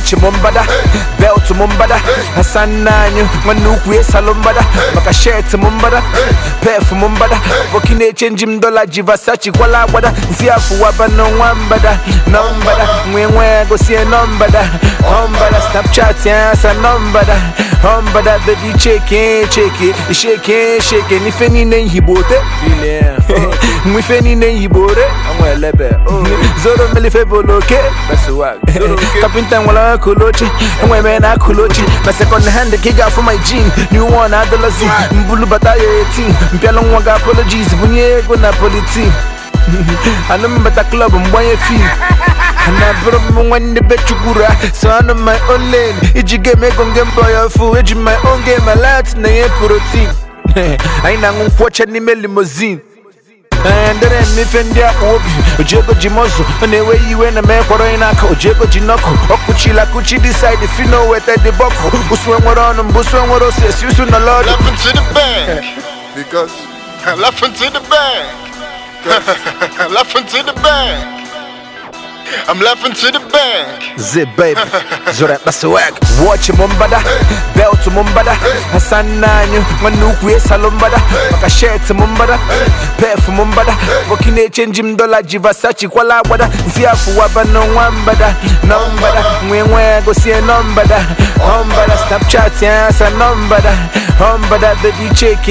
watch mumbada, belt mumbada, Hasananyu, Manuku Salombada, Makashet mumbada, Pef mumbada, Bokine change him dollar Jivasachi Walla Wada, Ziafu Wabano Wambada, Numbada, Mwe go see a numbada, Humbada, Snapchat, yes, a numbada, Humbada, baby, shake it, if any name he bought it, if any name he bought it, I'm well lebe, Zoro Melifeboloke, that's what, Capintan Walla Kulochi, and women are Kulochi, my second hand the kick out for my jean, new one Adelazi, Mbulu Bataille team, Pialong Waga apologies, Bunye Napoli team. I remember the club and why you feel. And I brought when the bet you gura, so I know my own lane. If you get me gon' game boy or fool, it's my own game, my lads, na ye protein. I ain't gonna watch any limousine. And then me fend ya obi, Ojego Jimozo, and the way you went a man for an acco, Ojego Jinoko, Okuchila Kuchi decide if you know where the boko, Buswan were on them, Buswan were also, you soon a lot. Laughing to the bank, because laughing to the bank. Laughing to the bank. I'm laughing to the bank. Zip baby, Zora Baswag. Watch Mumbada, belt to Mumbada, Hasananyu, Manuku Salombada, Makashet Mumbada, Pef Mumbada, Bokine change him dollar Jivasachi Walla Wada, Ziafu Wabano Wambada, Numbada, Mwe go see a numbada, Humbada, Snapchat, yes, a numbada, Humbada, baby, shake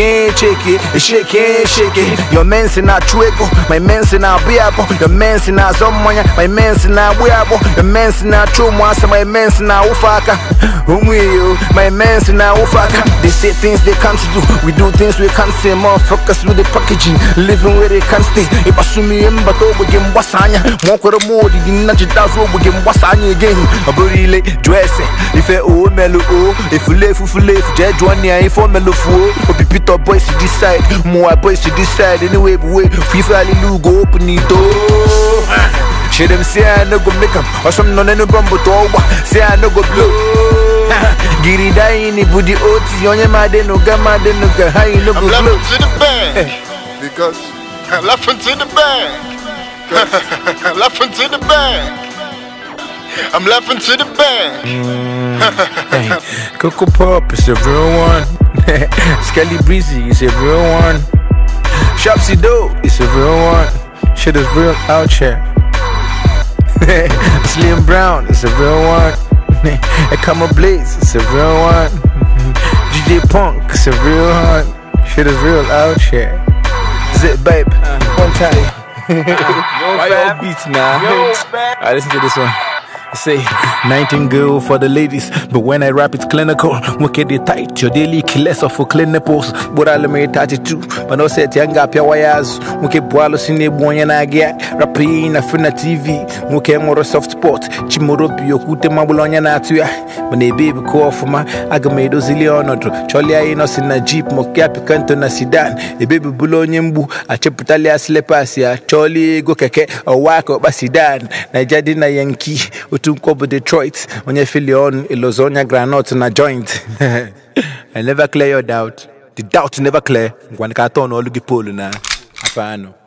it. Your men's in a chuego, my men's in a biabo, your men's in a zomoya, my men's in a weabo, your men's in a chumwasa, my men's in a ufaka, my men's in a ufaka. They say things they can't do, we do things we can't say, motherfuckers with the packaging, living where they can't stay. If I sue me in, but over game wasanya, Moko more, the Najitas over game wasanya again. A really dress, if I owe Melo, if you live, Judge one year, if I'm Melo, or be pit up boys to decide, more boys to decide anyway, but wait, FIFA go open the door. Should them say I no go make up, or some non no bumbo to say I no go blow. Giri die in the booty oti, on your mad no gamma, then no go high, no go blow. I'm laughing to the bank, because I'm laughing to the bank. Laughing to the bank. I'm laughing to the bank. Coco Pop is a real one. Skelly Breezy is a real one. Shopsy Doe is a real one. Shit is real out here. Slim Brown is a real one. Ekama Blaze is a real one. DJ Punk is a real one. Shit is real out here. Zip babe, one time. Why y'all beats now? Alright, listen to this one. Say, Nightingale for the ladies, but when I rap it's clinical. Look at the tight, your daily less of for clinicals. But I'll make 32, but no set yanga pia wires. Look at Boalos in the boy and I get rapping a fina TV. Look at more soft spot, Chimorobio, Kutemabolonia Natua. When they baby call for my Agamedo Ziliono, Charlie Inos in a jeep, Mokapi Cantona Sidan, a baby Buloniumbu, a Chapitalia Slepasia, Charlie Gokeke, or Wako Basidan, Najadina Yankee. Utunkobo Detroit, when you feel your own Ilozonia granite in a joint. I never clear your doubt. The doubt never clear. When carton or looky polo na. Afano.